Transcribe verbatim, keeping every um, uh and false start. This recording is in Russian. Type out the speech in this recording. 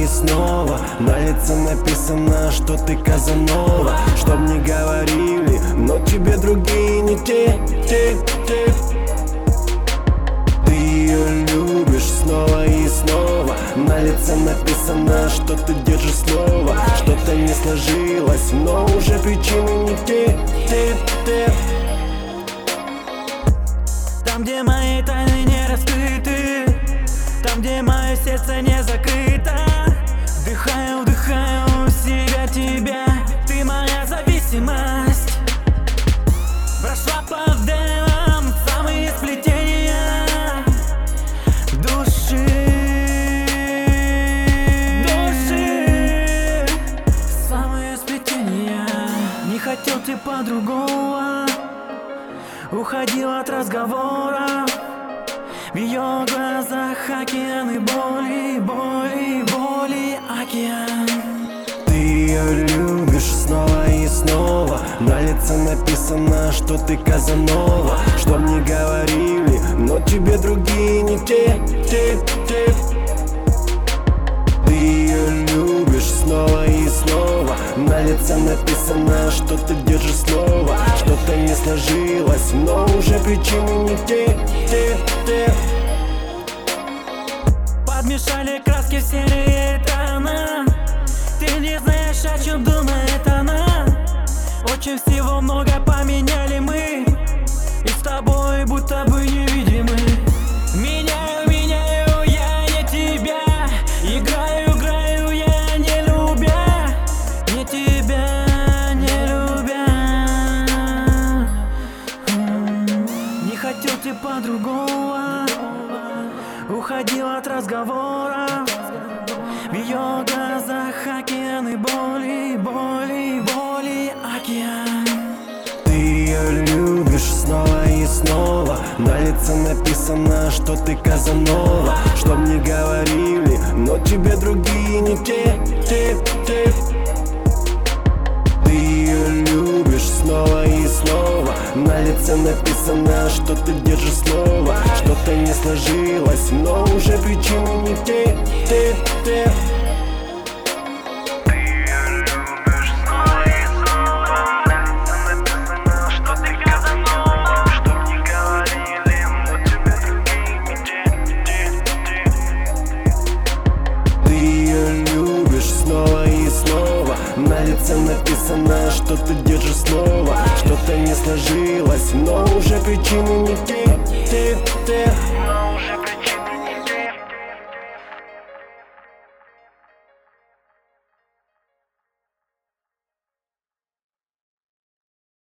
и снова на лице написано, что ты Казанова. Чтоб не говорили, но тебе другие не те, те, те. Ты ее любишь снова и снова, на лице написано, что ты держишь слово. Что-то не сложилось, но уже причины не те, те, те. Там, где мои тайны не раскрыты, там, где мое сердце не закрыто, вдыхаю, вдыхаю в себя тебя. Ты моя зависимость. Прошла по венам самые сплетения души, души, самые сплетения. Не хотел ты по-другому, уходил от разговора. В ее глазах океаны боли, боли, боли, океан. Ты ее любишь снова и снова, на лице написано, что ты Казанова. Чтоб не говорили, но тебе другие не те, те, те. Ты ее любишь снова и снова, на лице написано, что ты держишь слово. Что-то не сложилось, но уже причины не те, те, те. Подмешали краски в серые тона. Ты не знаешь, о чем думает она. Очень всего много поменяли мы, и с тобой будто бы невидимы. Меняю, меняю я не тебя, играю, играю я не любя, не тебя не любя. Не хотел ты по-другому, уходил от разговора. В ее глазах океаны боли, боли, боли, океан. Ты ее любишь снова и снова, на лице написано, что ты Казанова. Чтоб не говорили, но тебе другие не те, те, те. Ты ее любишь снова и снова, на лице написано, что ты держишь слово. Что-то не сложилось, но уже причины не те, те, те. На лице написано, что ты держишь слово. Что-то не сложилось, но уже причины не те, те, те.